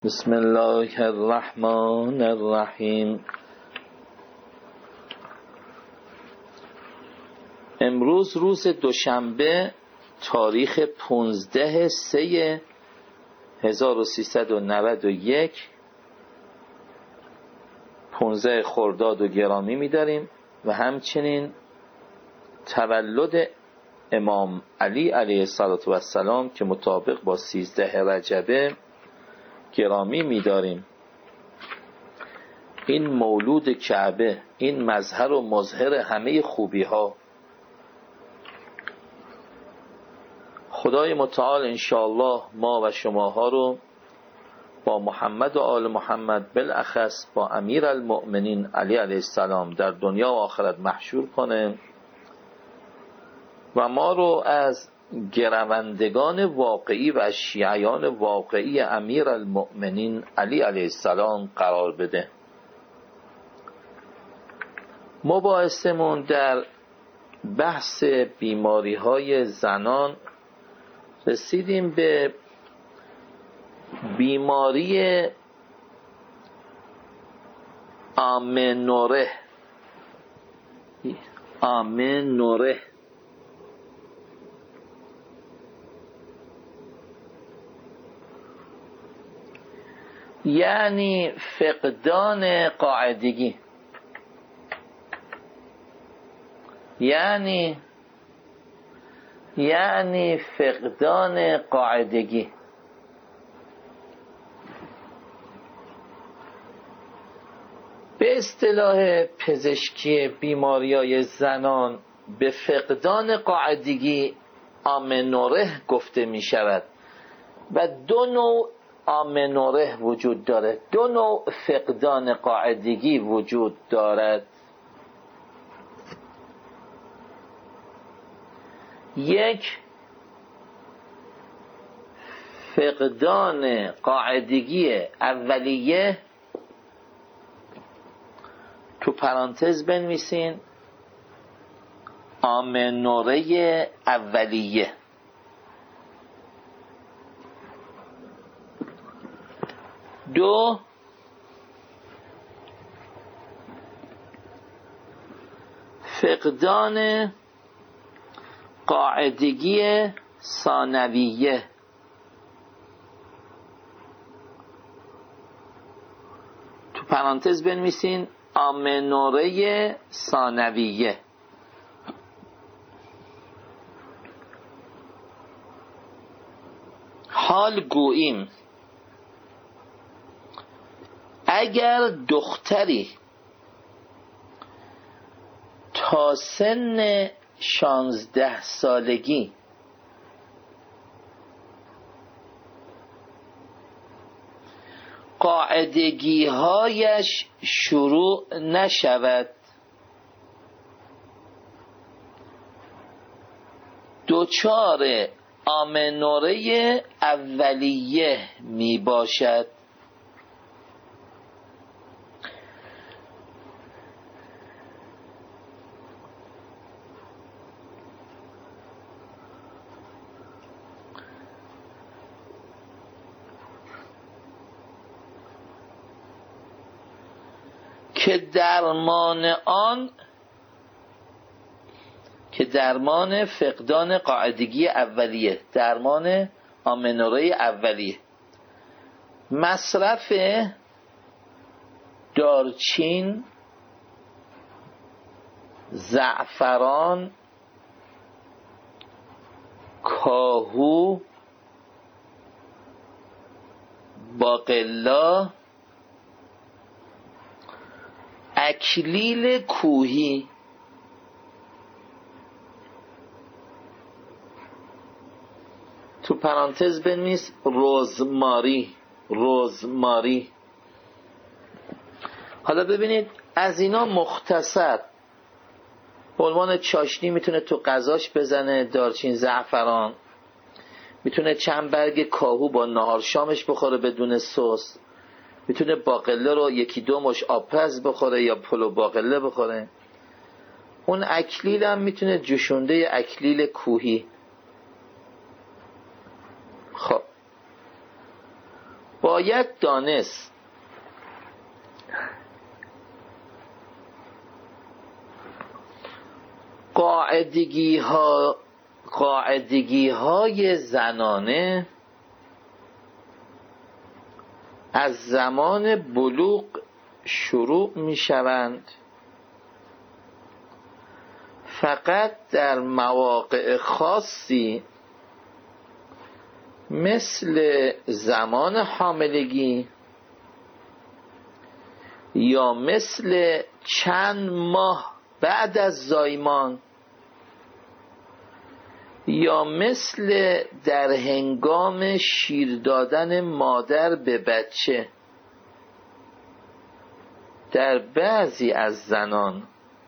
بسم الله الرحمن الرحیم. امروز روز دوشنبه تاریخ 15/3/1391 15 خرداد و گرامی می‌داریم و همچنین تولد امام علی علیه السلام که مطابق با 13 رجبه گرامی می‌داریم. این مولود کعبه، این مظهر و مظهر همه خوبی‌ها، خدای متعال انشاءالله ما و شماها رو با محمد و آل محمد، بالاخص با امیر المؤمنین علی علیه السلام در دنیا و آخرت محشور کنه و ما رو از گروندگان واقعی و از شیعیان واقعی امیر المؤمنین علی علیه السلام قرار بده. مباحثمون در بحث بیماری های زنان رسیدیم به بیماری آمنوره. یعنی فقدان قاعدگی، یعنی فقدان قاعدگی. به اصطلاح پزشکی بیماری‌های زنان به فقدان قاعدگی آمنوره گفته می شود و دو نوع آمنوره وجود دارد، دو نوع فقدان قاعدگی وجود دارد. یک، فقدان قاعدگی اولیه، تو پرانتز بنویسین آمنوره اولیه. دو، فقدان قاعدگی ثانویه. تو پرانتز بنویسین آمنوره ثانویه. حال گوییم اگر دختری تا سن 16 سالگی قاعدگی هایش شروع نشود، دچار آمنوره اولیه می باشد. که درمان فقدان قاعدگی اولیه، درمان آمنوره اولیه، مصرف دارچین، زعفران، کاهو، باقلا، اکلیل کوهی، تو پرانتز بنویس رزماری. حالا ببینید از اینا مختصر به عنوان چاشنی میتونه تو غذاش بزنه، دارچین، زعفران، میتونه چند برگ کاهو با نهار شامش بخوره بدون سس، میتونه باقله رو 1-2 مش آبپز بخوره یا پلو باقله بخوره. اون اکلیل هم میتونه جوشونده اکلیل کوهی. خب باید دانست قاعدگی های زنانه از زمان بلوغ شروع می شوند، فقط در مواقع خاصی مثل زمان حاملگی یا مثل چند ماه بعد از زایمان یا مثل در هنگام شیر دادن مادر به بچه در بعضی از زنان.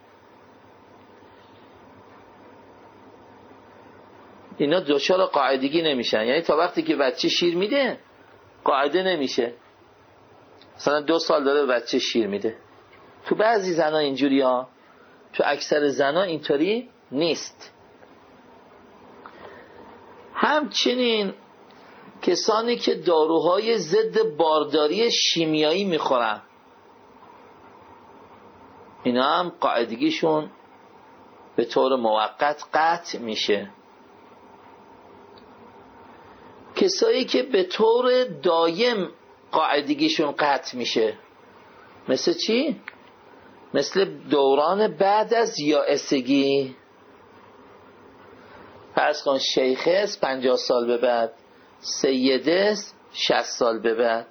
اینا دچار قاعدگی نمیشن، یعنی تا وقتی که بچه شیر میده قاعده نمیشه. مثلا 2 سال داره بچه شیر میده. تو بعضی زنا اینجوری ها، تو اکثر زنا اینطوری نیست. همچنین کسانی که داروهای ضد بارداری شیمیایی میخورن، اینا هم قاعدگیشون به طور موقت قطع میشه. کسایی که به طور دایم قاعدگیشون قطع میشه، مثل چی؟ مثل دوران بعد از یائسگی. فرض کن شیخه است 50 سال به بعد، سیده است 60 سال به بعد،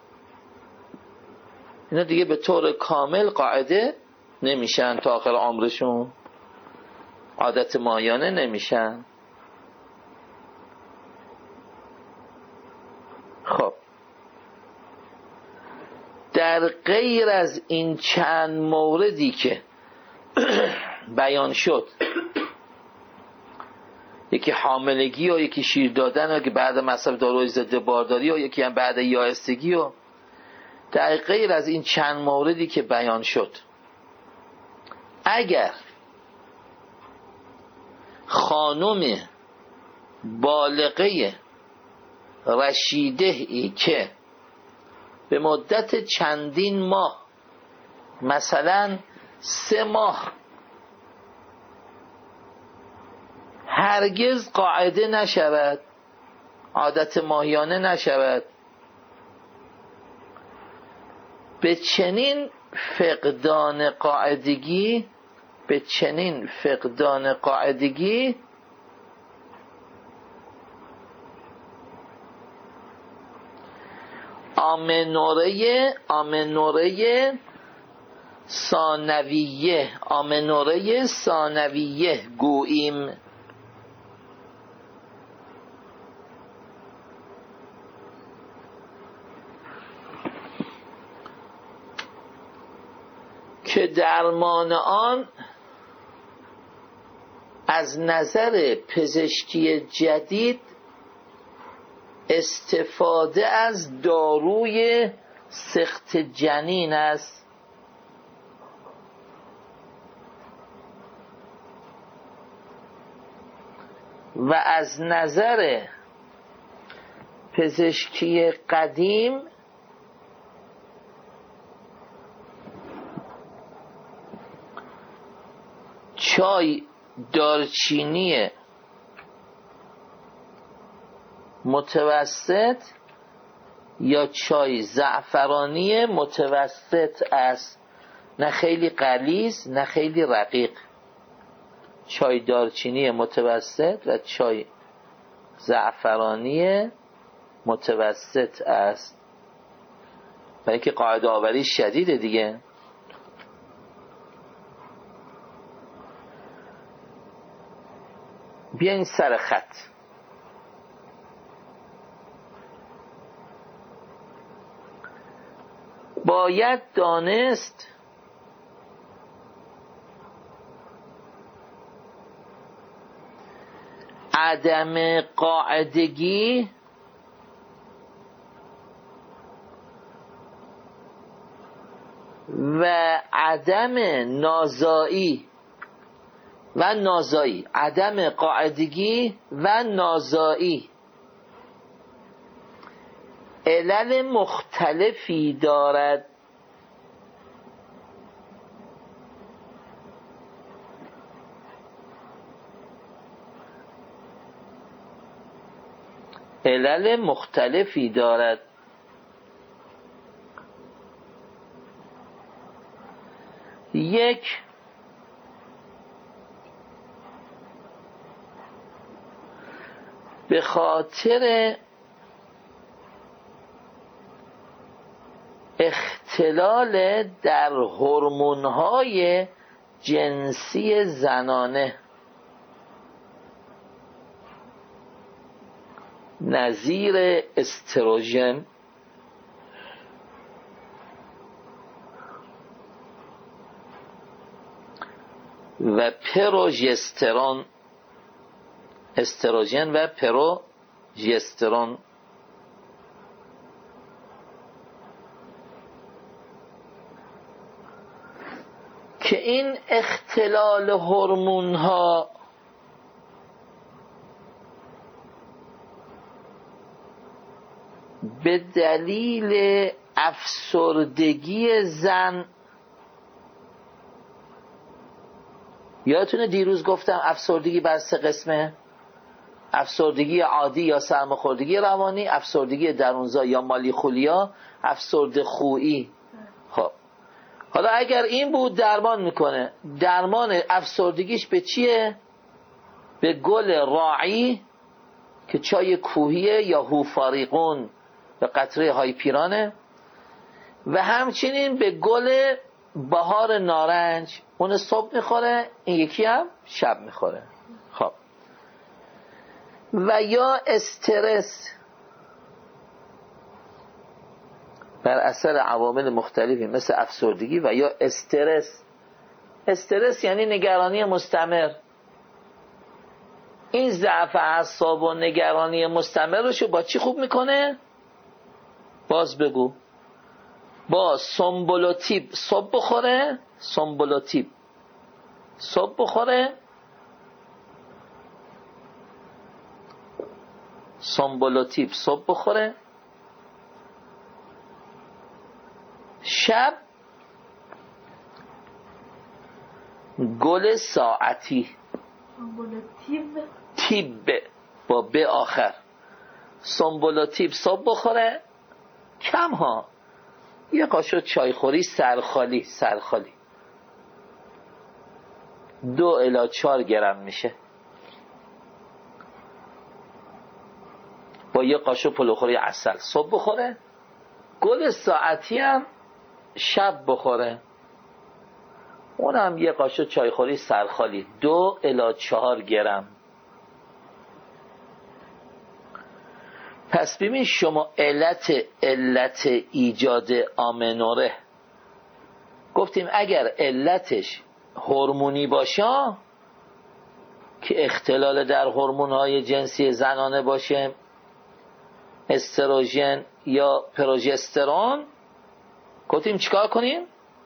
اینا دیگه به طور کامل قاعده نمیشن تا آخر عمرشون، عادت مایانه نمیشن. خب در غیر از این چند موردی که بیان شد، یکی حاملگی و یکی شیر دادن و یکی بعد مصرف داروی ضد بارداری و یکی هم بعد یائسگی، و در غیر از این چند موردی که بیان شد، اگر خانم بالغه رشیده ای که به مدت چندین ماه، مثلا 3 ماه، هرگز قاعده نشود، عادت ماهیانه نشود، به چنین فقدان قاعدگی آمنوره ثانویه گوییم. که درمان آن از نظر پزشکی جدید استفاده از داروی سخت جنین است. و از نظر پزشکی قدیم چای دارچینی متوسط یا چای زعفرانی متوسط است، نه خیلی غلیظ نه خیلی رقیق. چای دارچینی متوسط و چای زعفرانی متوسط است، برای اینکه قاعده آوری شدیده دیگه. بیاین سر خط. باید دانست عدم قاعدگی و عدم نازایی عدم قاعدگی و نازایی علل مختلفی دارد. علل مختلفی دارد. یک، به خاطر اختلال در هورمون‌های جنسی زنانه نظیر استروژن و پروژسترون، استروژن و پروژسترون، که این اختلال هورمون ها به دلیل افسردگی زن، یادتونه دیروز گفتم افسردگی بر 3 قسمه: افسردگی عادی یا سرماخوردگی روانی، افسردگی درونزا یا مالیخولیا، افسرده خویی. خب حالا اگر این بود درمان میکنه، درمان افسردگیش به چیه؟ به گل راعی که چای کوهیه یا هوفاریقون به قطره هایپیرانه، و همچنین به گل بهار نارنج، اون صبح میخوره، این یکی هم شب میخوره. خب و یا استرس بر اثر عوامل مختلفی مثل افسردگی و یا استرس. استرس یعنی نگرانی مستمر. این ضعف اعصاب و نگرانی مستمرشو با چی خوب میکنه؟ باز بگو. با سمبولوتیب صبح بخوره، سمبولوتیب صبح بخوره، سمبولوتیب صبح بخوره، شب گل ساعتی، تیب با ب آخر، سمبولوتیب صبح بخوره، کم ها، یه قاشق چایخوری سرخالی 2 الی 4 گرم میشه، با یه قاشق پلوخوری عسل صبح بخوره. گل ساعتی هم شب بخوره، اونم یه قاشق چایخوری سرخالی 2 الی 4 گرم. پس ببین شما علت ایجاد آمنوره گفتیم اگر علتش هورمونی باشه که اختلال در هورمون‌های جنسی زنانه باشه، استروژن یا پروژسترون، گفتیم چیکار کنیم؟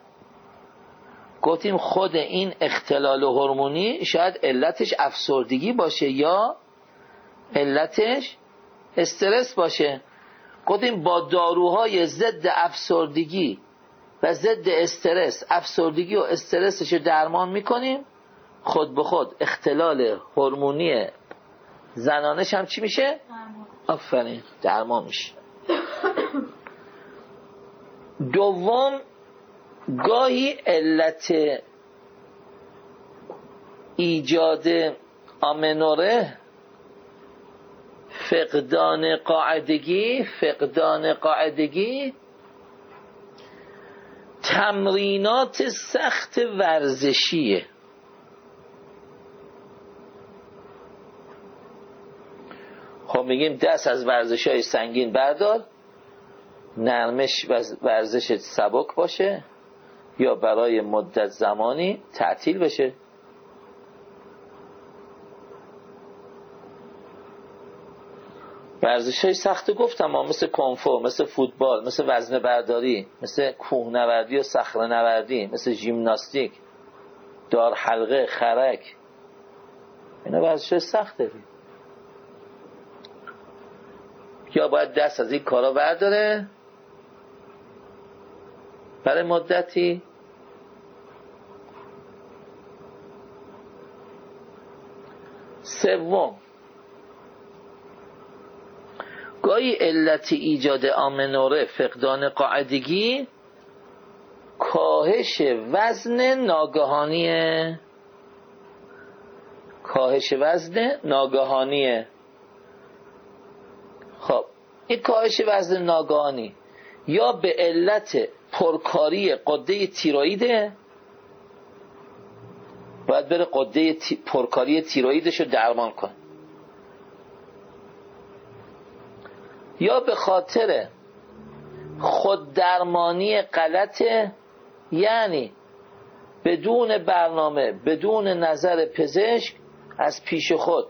گفتیم خود این اختلال هورمونی شاید علتش افسردگی باشه یا علتش استرس باشه. گفتیم با داروهای ضد افسردگی و ضد استرس افسردگی و استرسش رو درمان میکنیم، خود به خود اختلال هورمونی زنانش هم چی میشه؟ آفرین، درمان میشه. دوم، گاهی علت ایجاد آمنوره فقدان قاعدگی تمرینات سخت ورزشیه. خب میگیم دست از ورزش‌های سنگین بردار، نرمش ورزش سبک باشه یا برای مدت زمانی تعطیل بشه. ورزش‌های سخت گفتم مثل کنفو، مثل فوتبال، مثل وزنه برداری، مثل کوهنوردی و صخره‌نوردی، مثل ژیمناستیک، دار حلقه، خرک، اینا ورزش‌های سخته. یا باید دست از این کارا برداره برای مدتی، سوم گاهی علت ایجاد آمنوره فقدان قاعدگی کاهش وزن ناگهانیه. خب این کاهش وزن ناگهانی یا به علت پرکاری غده تیروئیده، باید بره غده پرکاری تیروئیدش رو درمان کن، یا به خاطر خود درمانی غلطه، یعنی بدون برنامه بدون نظر پزشک از پیش خود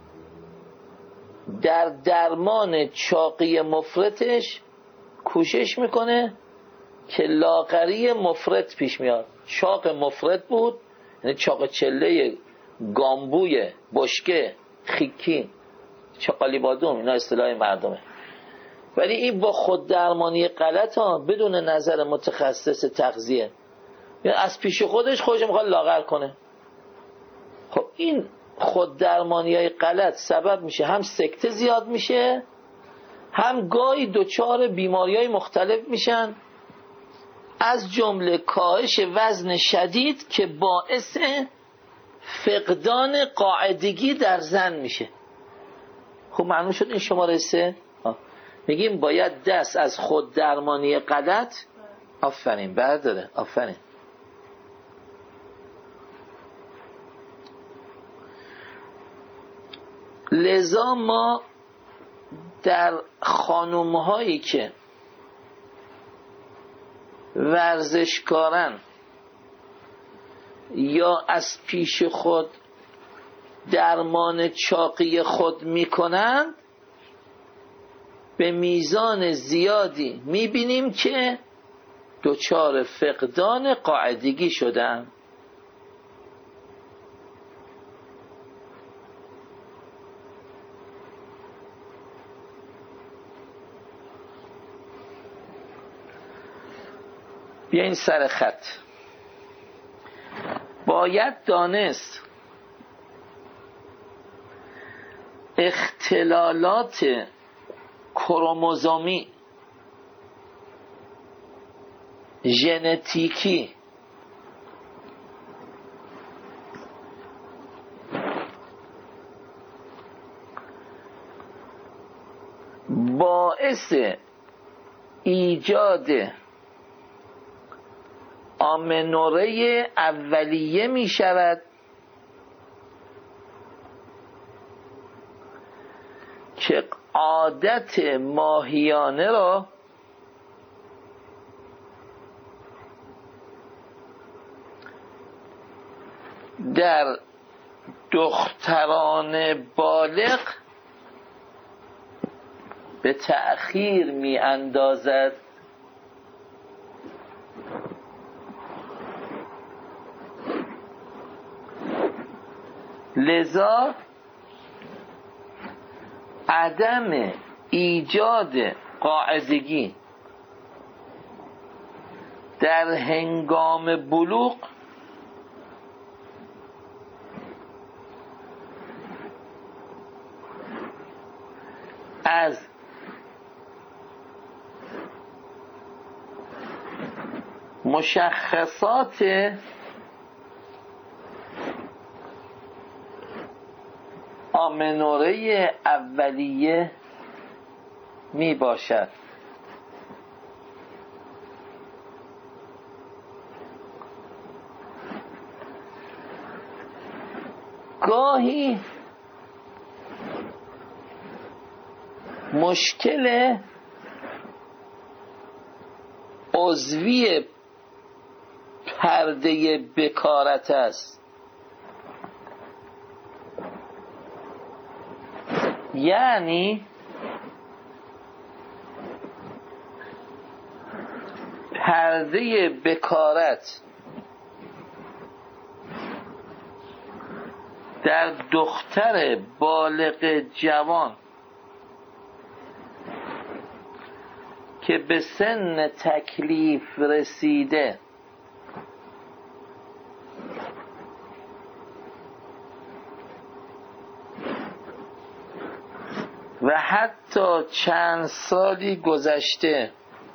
در درمان چاقی مفرطش کوشش میکنه که لاغری مفرط پیش میاد. چاق مفرط بود یعنی چاق چله، گامبوی، بشکه، خیکی، چاقالی بادوم، اینا اصطلاح مردمه. ولی این با خود درمانی غلط ها بدون نظر متخصص تغذیه، یعنی از پیش خودش میخواد لاغر کنه. خب این خود درمانی های غلط سبب میشه هم سکته زیاد میشه، هم گاهی دچار بیماری های مختلف میشن، از جمله کاهش وزن شدید که باعث فقدان قاعدگی در زن میشه. خب معلوم شد این شماره 3. میگیم باید دست از خود درمانی غلط آفرین برداره. آفرین. لذا ما در خانومهایی که ورزشکارن یا از پیش خود درمان چاقی خود میکنند به میزان زیادی میبینیم که دچار فقدان قاعدگی شدن. بیاین سر خط. باید دانست اختلالات کروموزومی، ژنتیکی، باعث ایجاد آمنوره اولیه می شود که عادت ماهیانه را در دختران بالغ به تأخیر می اندازد. لذا عدم ایجاد قاعدگی در هنگام بلوغ از مشخصات آمنوره اولیه می باشد. گاهی مشکل عضوی پرده بکارت است، یعنی پرده بکارت در دختر بالغ جوان که به سن تکلیف رسیده و حتی چند سالی گذشته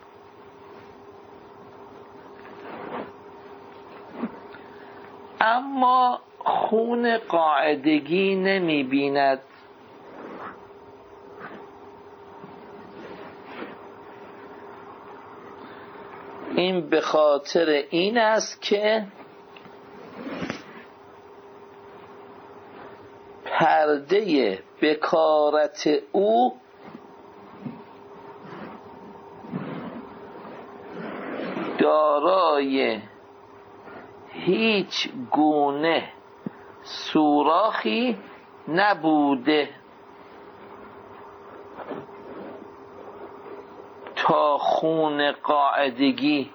اما خون قاعدگی نمی بیند، این به خاطر این است که پرده بکارت او دارای هیچ گونه سوراخی نبوده تا خون قاعدگی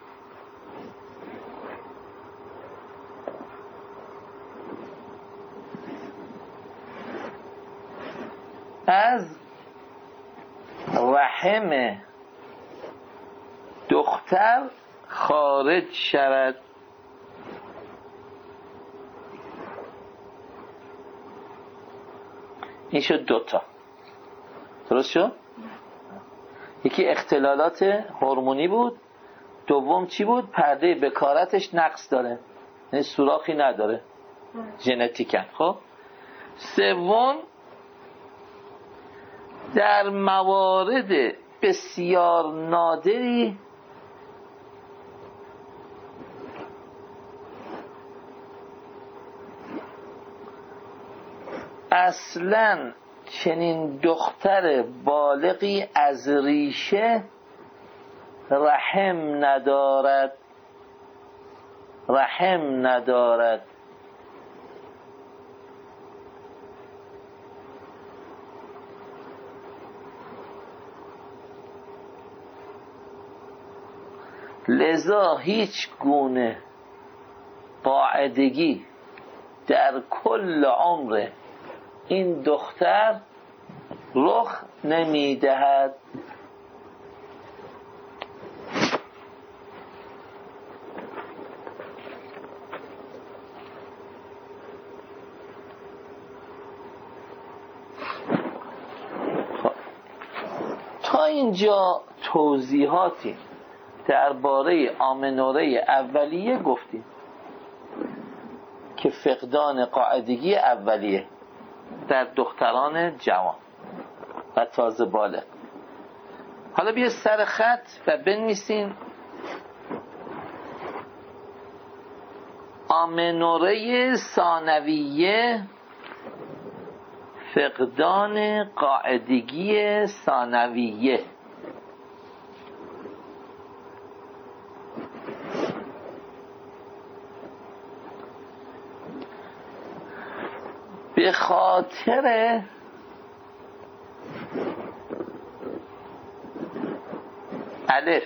از رحم دختر خارج شود. این شد دوتا. درست شد؟ یکی اختلالات هورمونی بود، دوم چی بود؟ پرده بکارتش نقص داره، یعنی سوراخی نداره ژنتیکن. خب سوم، در موارد بسیار نادری اصلاً چنین دختر بالغی از ریشه رحم ندارد. لذا هیچ گونه قاعدگی در کل عمر این دختر رخ نمیدهد. تا اینجا توضیحاتی درباره آمنوره اولیه گفتیم که فقدان قاعدگی اولیه در دختران جوان و تازه بالغ. حالا بیا سر خط و بنویسین آمنوره ثانویه، فقدان قاعدگی ثانویه. به خاطر الف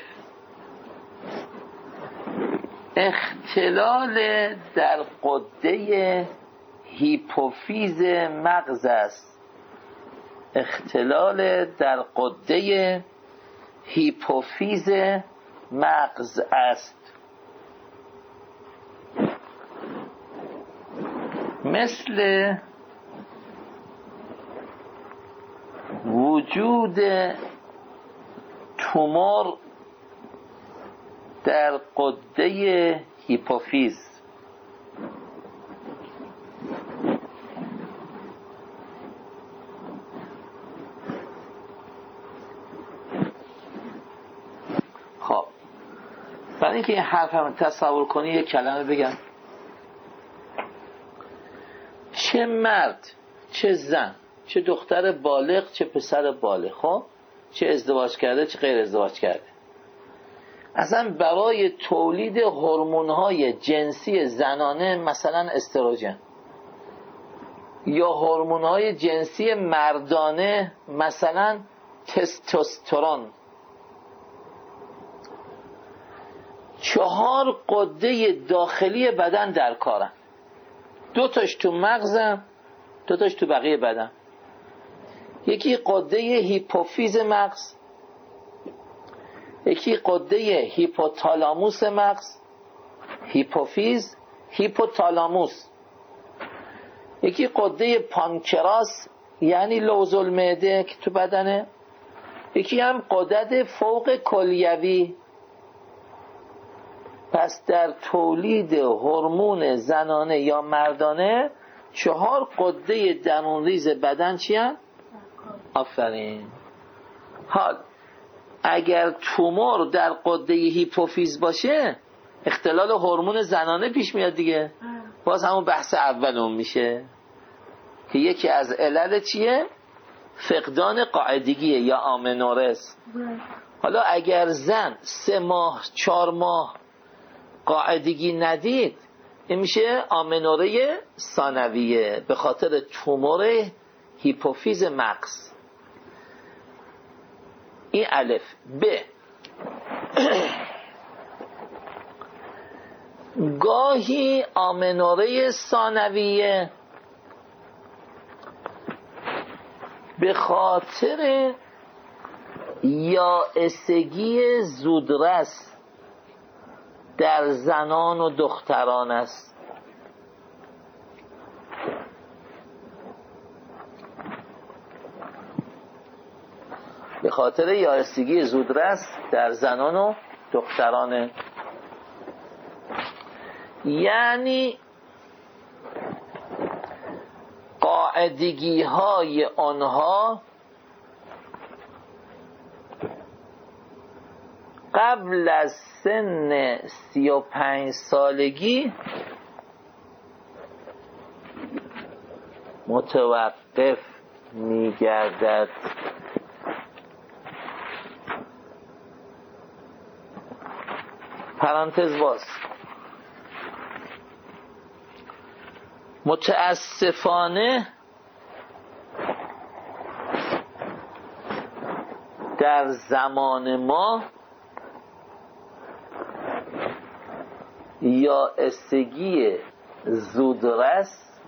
اختلال در غده هیپوفیز مغز است. اختلال در غده هیپوفیز مغز است، مثل وجود تومور در غده هیپوفیز. خب برای اینکه این حرف هم تصور کنی یک کلمه بگم. چه مرد، چه زن، چه دختر بالغ، چه پسر بالغ، خب چه ازدواج کرده چه غیر ازدواج کرده، اصلا برای تولید هورمون‌های جنسی زنانه مثلا استروژن یا هورمون‌های جنسی مردانه مثلا تستوسترون، 4 غده داخلی بدن در کارن. 2 تاش تو مغزن، 2 تاش تو بقیه بدن. یکی غده هیپوفیز مغز، یکی قده هیپوتالاموس مغز، هیپوفیز، هیپوتالاموس. یکی قده پانکراس یعنی لوز المعده که تو بدنه. یکی هم غدد فوق کلیوی. پس در تولید هورمون زنانه یا مردانه 4 غده درونریز بدن چی هست؟ آفرین. حال اگر تومور در غده هیپوفیز باشه اختلال هورمون زنانه پیش میاد دیگه. باز همون بحث اولون میشه که یکی از علل چیه؟ فقدان قاعدگیه یا آمنورس. حالا اگر زن 3 ماه 4 ماه قاعدگی ندید این میشه آمنوره ثانویه به خاطر تومور هیپوفیز مغز. این الف. ب گاهی آمنوره ثانویه به خاطر یائسگی زودرس در زنان و دختران است. به خاطر یائسگی زودرس در زنان و دخترانه، یعنی قاعدگی های آنها قبل از سن 35 سالگی متوقف می گردد. پرانتز باز. متاسفانه در زمان ما یائسگی زودرس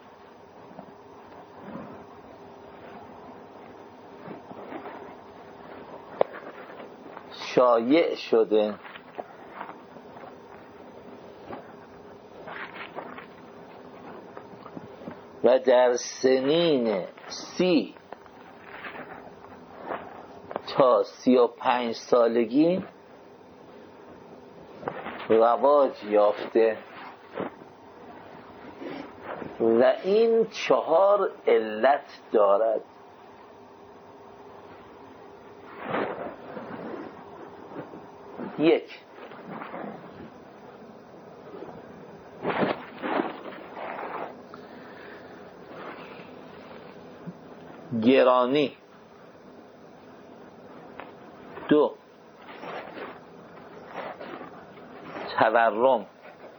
شایع شده. و در سنین 30 تا 35 سالگی رواج یافته و این 4 علت دارد. یک، گرانی. 2، تورم.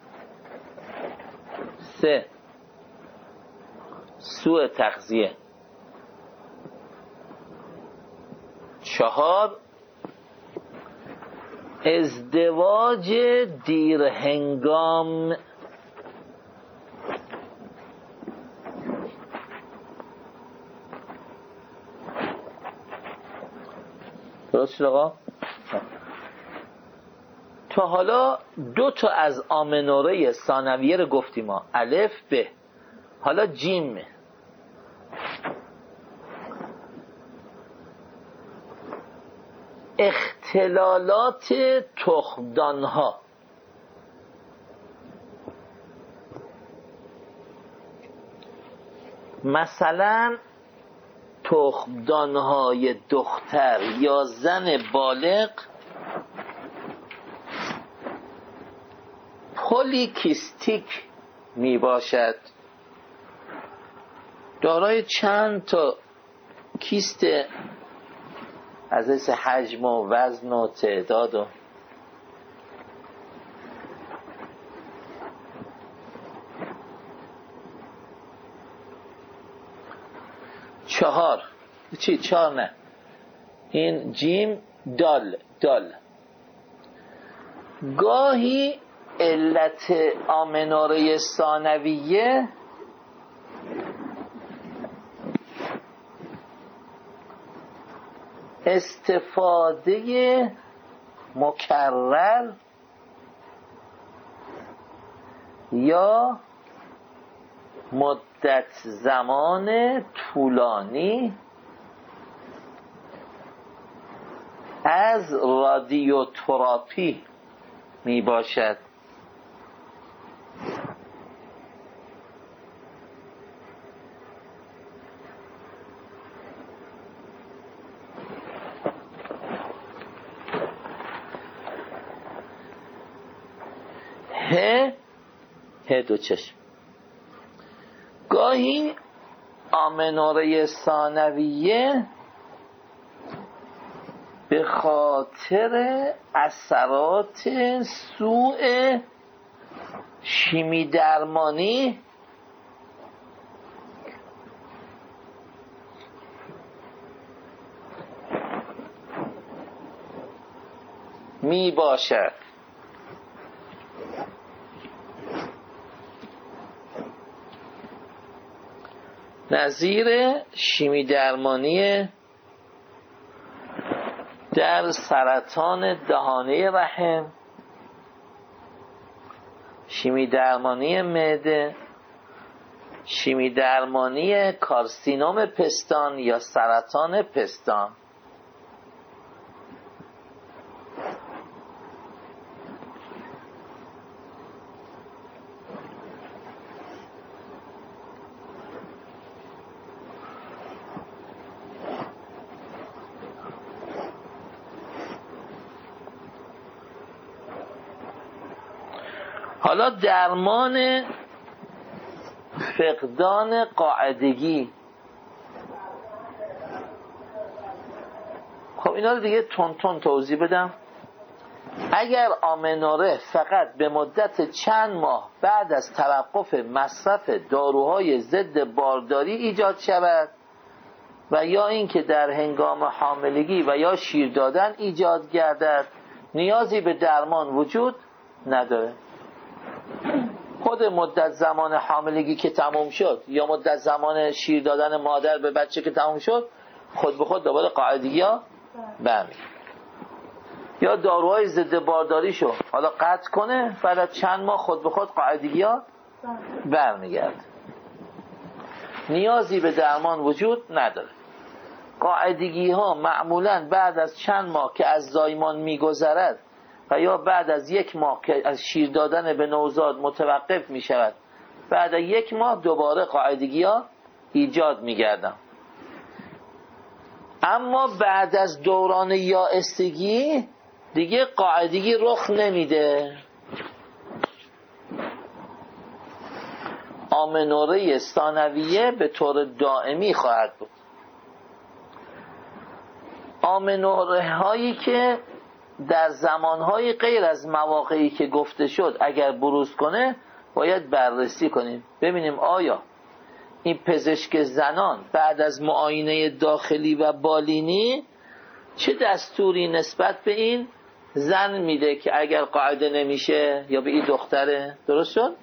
3، سوء تغذیه. 4، ازدواج دیر هنگام. درست شد آقا؟ تا حالا 2 تا از آمنوره ثانویه رو گفتیم ما، الف ب. حالا جیم. اختلالات تخمدانها. مثلا تخمدانهای دختر یا زن بالغ پولیکیستیک می باشد، دارای چند تا کیست از حیث حجم و وزن و تعداد و 4 چی؟ 4 نه، این جیم دال. گاهی علت آمنوره ثانویه استفاده مکرر یا مدت زمان طولانی از رادیوتراپی می باشد. ه دو چشم. گاهی آمنوره ثانویه به خاطر اثرات سوء شیمی درمانی می باشد. نظیر شیمی درمانی در سرطان دهانه رحم، شیمی درمانی معده، شیمی درمانی کارسینوم پستان یا سرطان پستان. حالا درمان فقدان قاعدگی، خب اینا رو دیگه تون توضیح بدم. اگر آمنوره فقط به مدت چند ماه بعد از توقف مصرف داروهای ضد بارداری ایجاد شود و یا اینکه در هنگام حاملگی و یا شیر دادن ایجاد گردد، نیازی به درمان وجود نداره. خود مدت زمان حاملگی که تموم شد یا مدت زمان شیر دادن مادر به بچه که تموم شد، خود به خود دوباره قاعدگی ها برمیگرده. یا داروهای ضد بارداری شو حالا قطع کنه، بعد از چند ماه خود به خود قاعدگی ها برمیگرده. نیازی به درمان وجود نداره. قاعدگی ها معمولا بعد از چند ماه که از زایمان میگذرد و یا بعد از یک ماه که از شیر دادن به نوزاد متوقف می شود، بعد از یک ماه دوباره قاعدگی ها ایجاد می گردن. اما بعد از دوران یائسگی دیگه قاعدگی رخ نمیده. آمنوره ثانویه به طور دائمی خواهد بود. آمنوره هایی که در زمانهای غیر از مواقعی که گفته شد اگر بروز کنه باید بررسی کنیم ببینیم آیا این پزشک زنان بعد از معاینه داخلی و بالینی چه دستوری نسبت به این زن میده که اگر قاعده نمیشه یا به این دختره. درست شد؟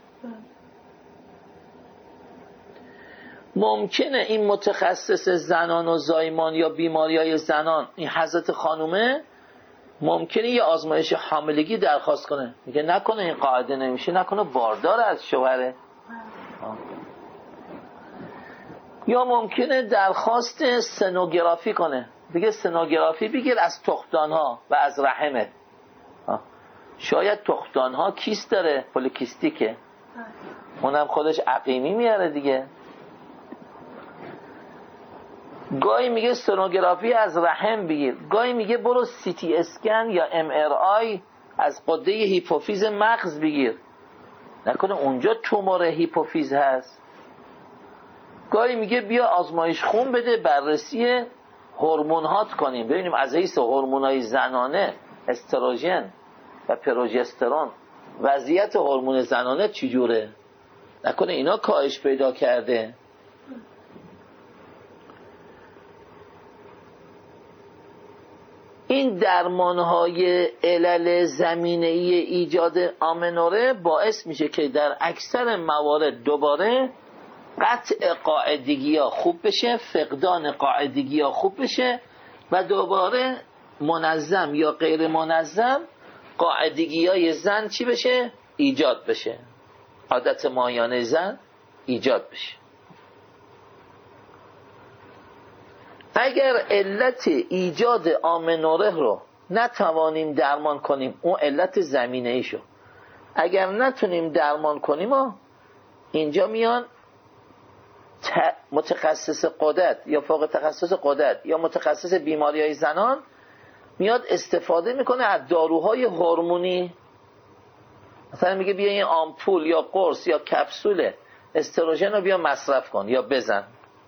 ممکنه این متخصص زنان و زایمان یا بیماریای زنان، این حضرت خانومه، ممکنه یه آزمایش حاملگی درخواست کنه، میگه نکنه این قاعده نمیشه، نکنه باردار از شوهره. یا ممکنه درخواست سنوگرافی کنه، بگه سنوگرافی بگیر از تختانها و از رحمت. شاید تختانها کیست داره، پولیکیستیکه، اونم خودش عقیمی میاره دیگه. گاهی میگه سونوگرافی از رحم بگیر، گاهی میگه برو سی تی اسکن یا ام ار آی از غده هیپوفیز مغز بگیر، نکنه اونجا تومور هیپوفیز هست. گاهی میگه بیا آزمایش خون بده، بررسی هورمونات کنیم ببینیم از حیث هورمونای زنانه استروژن و پروژسترون وضعیت هورمون زنانه چجوره، نکنه اینا کاهش پیدا کرده. این درمانهای علل زمینه‌ای ایجاد آمنوره باعث میشه که در اکثر موارد دوباره قطع قاعدگی ها خوب بشه، فقدان قاعدگی ها خوب بشه و دوباره منظم یا غیر منظم قاعدگی های زن چی بشه؟ ایجاد بشه، عادت ماهیانه زن ایجاد بشه. اگر علت ایجاد آمنوره رو نتوانیم درمان کنیم، اون علت زمینه ایشو اگر نتونیم درمان کنیم، اینجا میان متخصص غدد یا فوق تخصص غدد یا متخصص بیماری های زنان میاد استفاده میکنه از داروهای هورمونی. مثلا میگه بیا این آمپول یا قرص یا کپسول استروژن رو بیا مصرف کن یا بزن.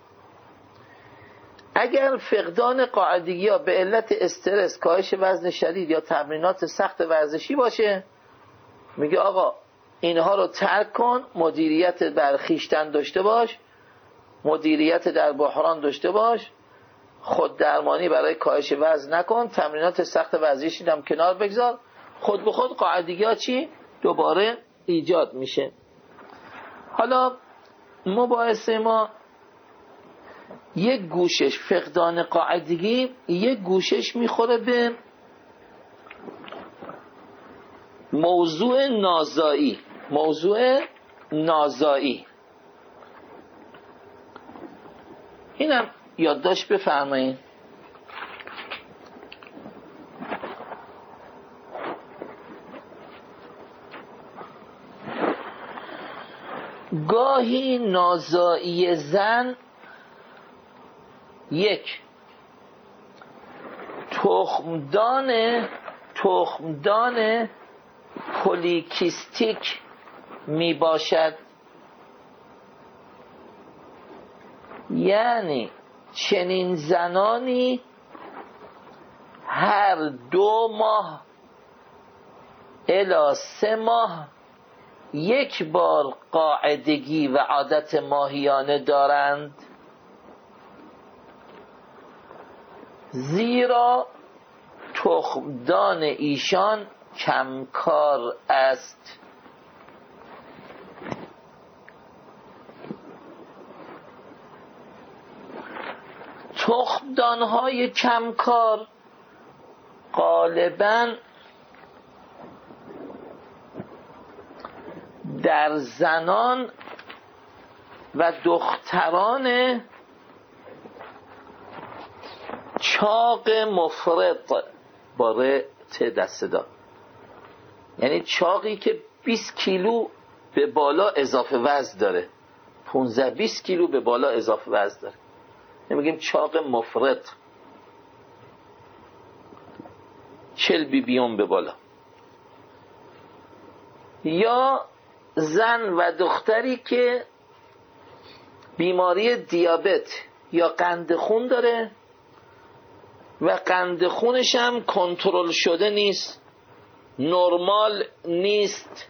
اگر فقدان قاعدگی ها به علت استرس، کاهش وزن شدید یا تمرینات سخت ورزشی باشه، میگه آقا اینها رو ترک کن، مدیریت بر خویشتن داشته باش، مدیریت در بحران داشته باش، خود درمانی برای کاهش وزن نکن، تمرینات سخت ورزشی هم کنار بگذار، خود به خود قاعدگی ها چی؟ دوباره ایجاد میشه. حالا مباحثه ما یک گوشش فقدان قاعدگی، یک گوشش میخوره به موضوع نازایی. اینم یادداشت بفرمایید. گاهی نازایی زن یک تخمدان پولیکیستیک می باشد، یعنی چنین زنانی هر 2 ماه الی 3 ماه یک بار قاعدگی و عادت ماهیانه دارند، زیرا تخمدان ایشان کمکار است. تخمدان‌های کمکار غالباً در زنان و دختران چاق مفرط با ت دسته دار، یعنی چاقی که 20 کیلو به بالا اضافه وزن داره، 15-20 کیلو به بالا اضافه وزن داره، میگیم چاق مفرط، 40 بیبیون به بالا. یا زن و دختری که بیماری دیابت یا قند خون داره و قند خونش هم کنترل شده نیست، نرمال نیست،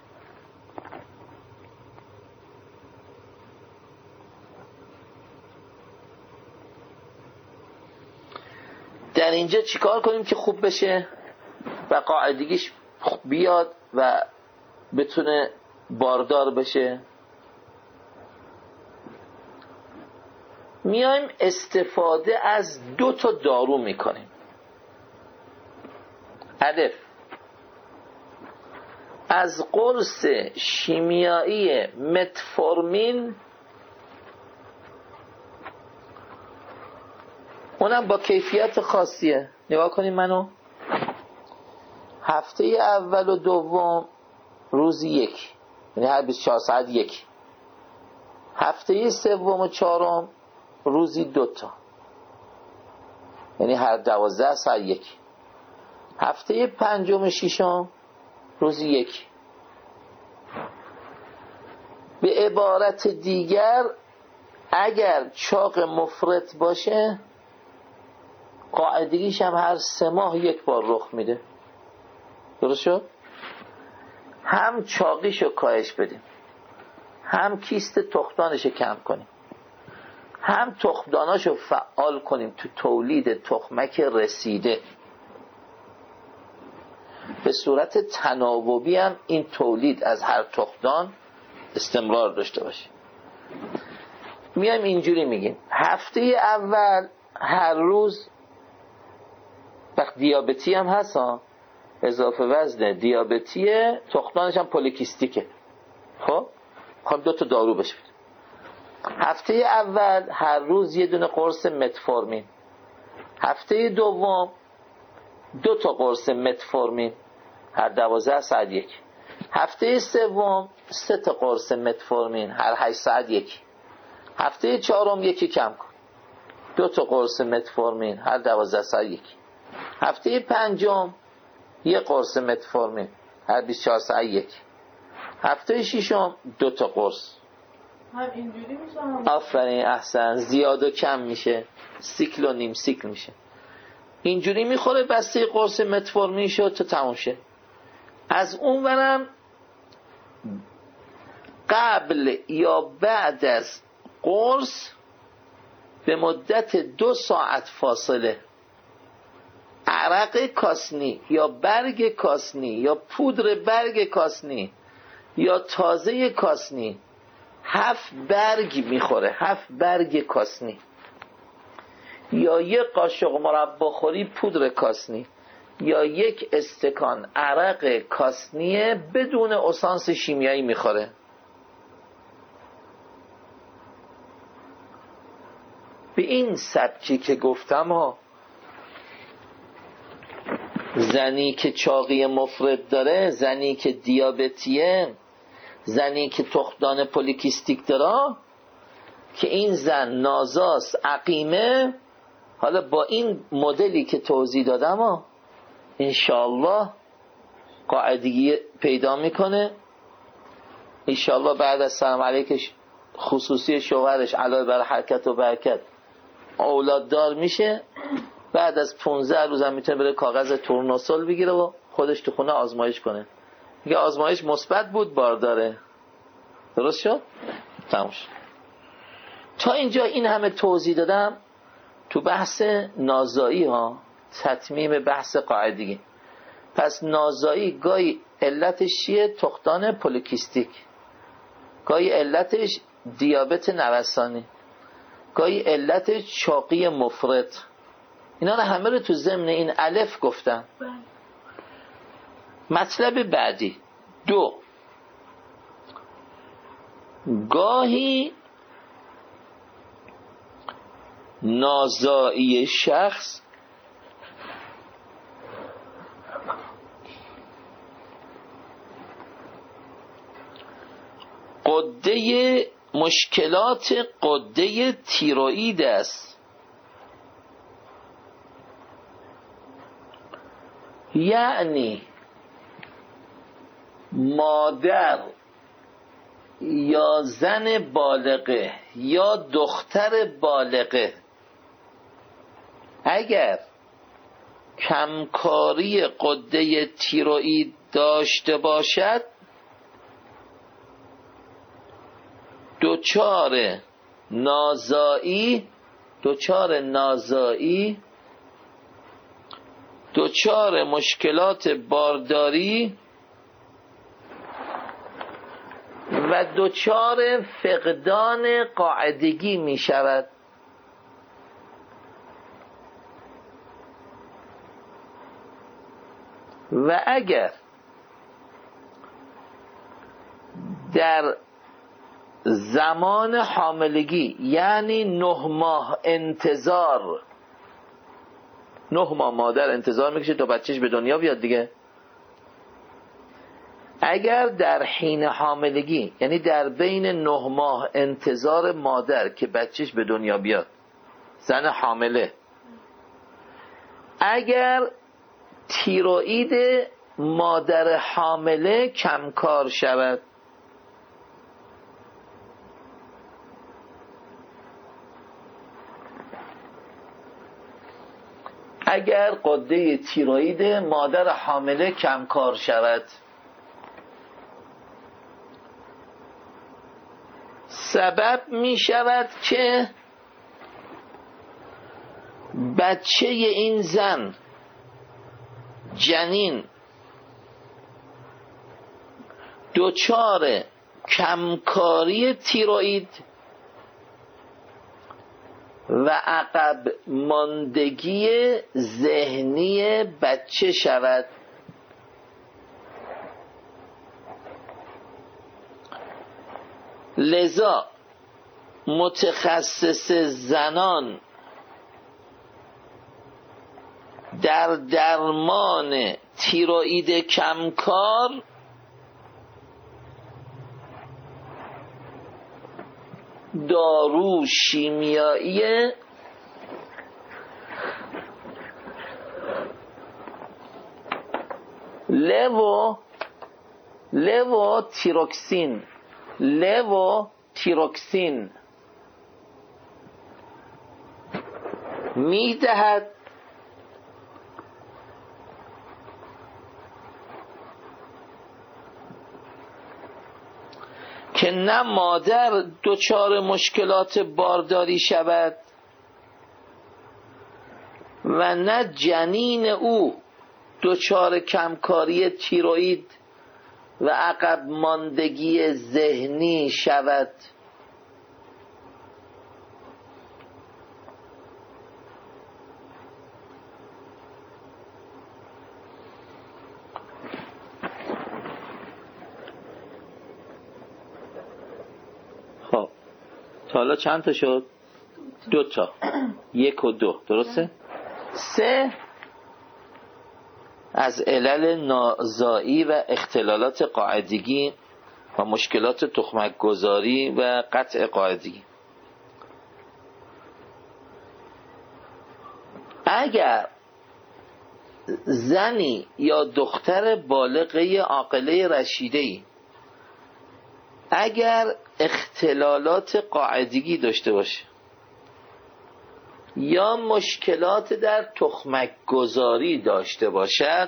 در اینجا چیکار کنیم که خوب بشه و قاعدگیش بیاد و بتونه باردار بشه؟ میایم استفاده از 2 تا دارو میکنیم. الف، از قرص شیمیایی متفورمین، اونم با کیفیت خاصیه. نگاه کنیم منو، هفته اول و دوم روزی 1، یعنی هر 24 ساعت 1. هفته سوم و چهارم روزی 2 تا، یعنی هر 12 ساعت 1. هفته پنجم و ششم روزی 1. به عبارت دیگر اگر چاق مفرط باشه قاعدگیش هم هر 3 ماه 1 بار رخ میده. درست شد؟ هم چاقیشو کاهش بدیم، هم کیست تخمدانشو کم کنیم، هم تخمداناشو فعال کنیم تو تولید تخمک رسیده. به صورت تناوبی هم این تولید از هر تخمدان استمرار داشته باشه. میایم اینجوری میگیم هفته اول هر روز وقت دیابتی هم هست ها، اضافه وزنه، دیابتیه، تخمدانش هم پولیکیستیکه. خب خب 2 تا دارو بشه. هفته اول هر روز یه دونه قرص متفورمین، هفته دوم 2 تا قرص متفورمین هر 12 ساعت 1، هفته سوم 3 تا قرص متفورمین هر 8 ساعت 1، هفته چهارم یکی کم کن 2 تا قرص متفورمین هر 12 ساعت 1، هفته پنجم 1 قرص متفورمین هر 24 ساعت 1، هفته ششم 2 تا قرص. هم اینجوری میشه آفرین، احسن، زیاد و کم میشه، سیکل و نیم سیکل میشه. اینجوری میخوره بسته قرص متفورمین شد تا تموم شه. از اون ورم قبل یا بعد از قرص به مدت 2 ساعت فاصله عرق کاسنی یا برگ کاسنی یا پودر برگ کاسنی یا تازه کاسنی 7 برگ میخوره، 7 برگ کاسنی، یا 1 قاشق مربا خوری پودر کاسنی، یا 1 استکان عرق کاسنیه بدون اسانس شیمیایی میخوره. به این سبکی که گفتم ها، زنی که چاقی مفرط داره، زنی که دیابتیه، زنی که تخمدان پولیکیستیک داره، که این زن نازاست، عقیمه، حالا با این مدلی که توضیح دادم ها انشاءالله قاعدگی پیدا میکنه. انشاءالله بعد از سلام علیک خصوصی شوهرش علاوه بر حرکت و برکت اولاد دار میشه. بعد از 15 روز هم میتونه بره کاغذ تورنوسول بگیره و خودش تو خونه آزمایش کنه. میگه آزمایش مثبت بود، بارداره. درست شد؟ تموم شد. تا اینجا این همه توضیح دادم تو بحث نازایی ها، تتمیم بحث قاعدگی. پس نازایی گاهی علتش چیه؟ تخمدان پولیکیستیک، گاهی علتش دیابت نوسانی، گاهی علتش چاقی مفرط. اینا رو همه رو تو ضمن این الف گفتم. مطلب بعدی 2، گاهی نازایی شخص قده مشکلات قده تیروئید است، یعنی مادر یا زن بالغه یا دختر بالغه اگر کمکاری قده تیروئید داشته باشد دچار نازایی، دچار مشکلات بارداری و دچار فقدان قاعدگی می شود. و اگر در زمان حاملگی، یعنی 9 ماه انتظار، 9 ماه مادر انتظار میکشه تا بچهش به دنیا بیاد دیگه، اگر در حین حاملگی، یعنی در بین 9 ماه انتظار مادر که بچهش به دنیا بیاد، زن حامله، اگر تیروئید مادر حامله کمکار شود، اگر قده تیروئید مادر حامله کمکار شود، سبب می شود که بچه این زن، جنین، دچار کمکاری تیروئید و عقب ماندگی ذهنی بچه شود. لذا متخصص زنان در درمان تیروئید کمکار دارو شیمیایی لووتیروکسین میدهد که نه مادر دچار مشکلات بارداری شود و نه جنین او دچار کمکاری تیروئید و عقب ماندگی ذهنی شود. خب تا حالا چند تا شد؟ 2 تا. 1 و 2 درسته؟ 3 از علل نازایی و اختلالات قاعدگی و مشکلات تخمک گذاری و قطع قاعدگی. اگر زنی یا دختر بالغه عاقله رشیده‌ای اگر اختلالات قاعدگی داشته باشه یا مشکلات در تخمک گذاری داشته باشد،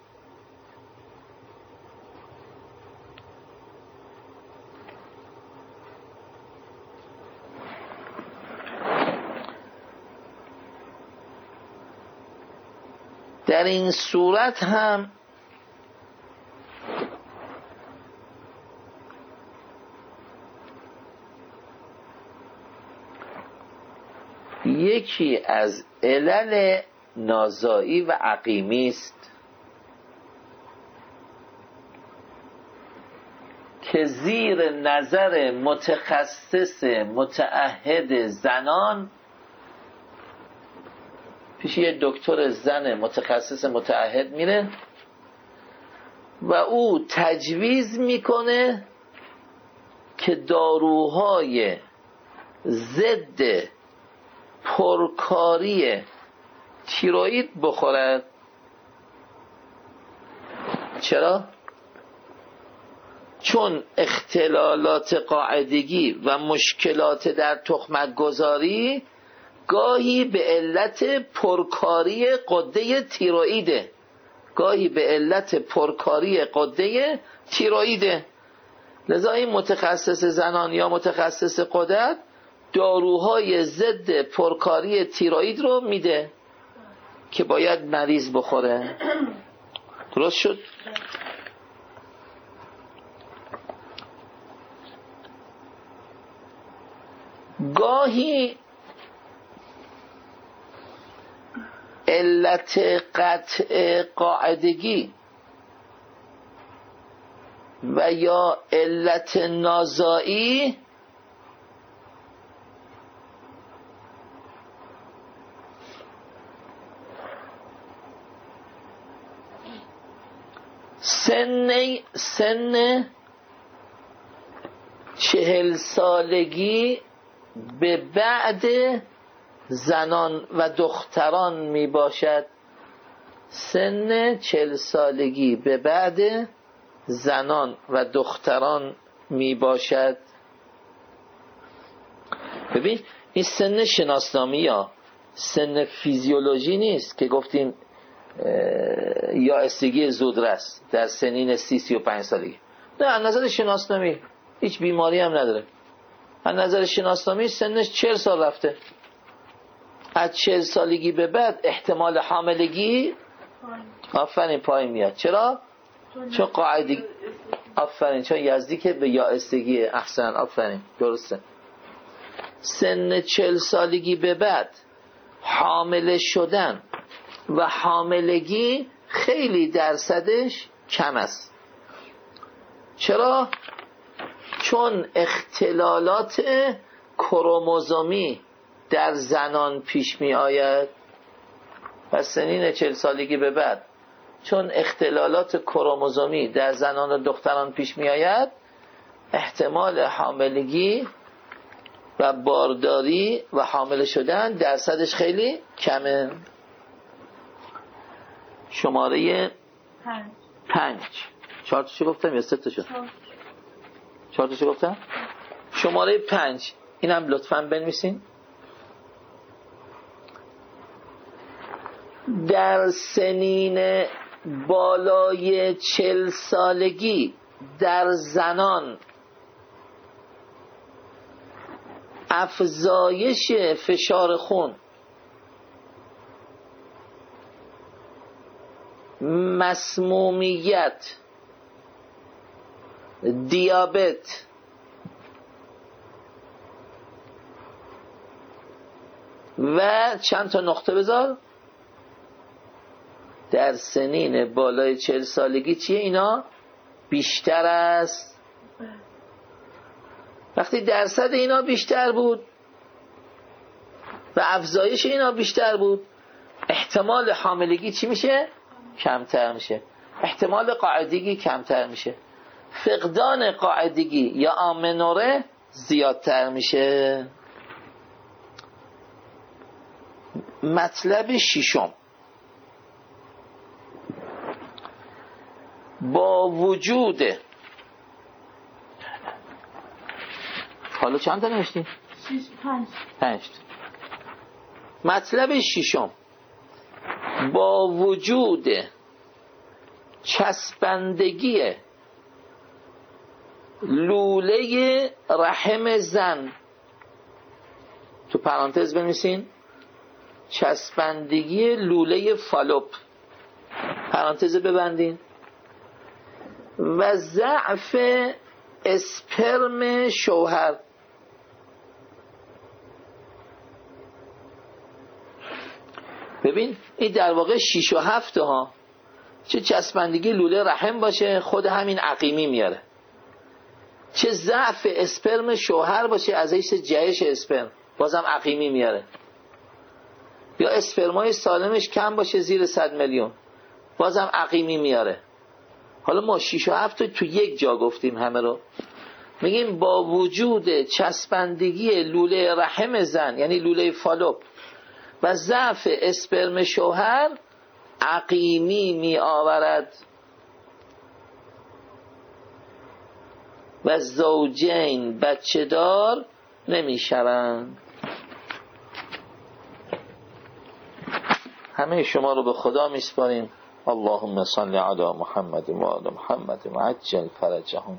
در این صورت هم یکی از علل نازایی و عقیمی است که زیر نظر متخصص متعهد زنان، پیش یه دکتر زن متخصص متعهد میره و او تجویز میکنه که داروهای ضد پرکاری تیروئید بخورد. چرا؟ چون اختلالات قاعدگی و مشکلات در تخمک گذاری گاهی به علت پرکاری غده تیروئیده، لذا این متخصص زنان یا متخصص غدد داروهای ضد پرکاری تیروئید رو میده که باید مریض بخوره. درست شد؟ گاهی علت قطع قاعدگی و یا علت نازایی سن 40 سالگی به بعد زنان و دختران می باشد. سن 40 سالگی به بعد زنان و دختران می باشد. ببین این سن شناسنامی یا سن فیزیولوژی نیست که گفتیم یا استگی زودرس در سنین 30-35 سالگی. نه، از نظر شناسنامی هیچ بیماری هم نداره. از نظر شناسنامی سنش 40 سال رفته. از 40 سالگی به بعد احتمال حاملگی آفرین پایین میاد. چرا؟ چون قاعدگی آفرین، چون یزدیک به یا استگی. احسن، آفرین، درسته. سن 40 سالگی به بعد حامله شدن و حاملگی خیلی درصدش کم است. چرا؟ چون اختلالات کروموزومی در زنان پیش می آید و سنین 40 سالگی به بعد چون اختلالات کروموزومی در زنان و دختران پیش می آید، احتمال حاملگی و بارداری و حامله شدن درصدش خیلی کمه. شماره 5 4 تاشو گفتم یا 3 تاشو؟ 4 تاشو گفتم. شماره 5 اینم لطفاً بنویسین. در سنین بالای 40 سالگی در زنان افزایش فشار خون، مسمومیت، دیابت و چند تا نقطه بذار در سنین بالای 40 سالگی چیه اینا؟ بیشتر است. وقتی درصد اینا بیشتر بود و افزایش اینا بیشتر بود، احتمال حاملگی چی میشه؟ کمتر میشه. احتمال قاعدگی کمتر میشه. فقدان قاعدگی یا آمنوره زیادتر میشه. مطلب ششم، با وجود حالا چند تا نوشتی؟ 5. مطلب ششم، با وجود چسبندگی لوله رحم زن، تو پرانتز بنویسین چسبندگی لوله فالوپ، پرانتز ببندین، و ضعف اسپرم شوهر. ببین این در واقع 6 و 7 ها، چه چسبندگی لوله رحم باشه خود همین عقیمی میاره، چه ضعف اسپرم شوهر باشه از حیث جهش اسپرم بازم عقیمی میاره، یا اسپرمای سالمش کم باشه زیر 100 میلیون بازم عقیمی میاره. حالا ما 6 و 7 تو یک جا گفتیم همه رو. میگیم با وجود چسبندگی لوله رحم زن یعنی لوله فالوپ و ضعف اسپرم شوهر عقیمی می آورد و زوجین بچه دار نمی شوند. همه شما رو به خدا می سپاریم. اللهم صل علی محمد و آل محمد و عجل فرجهم.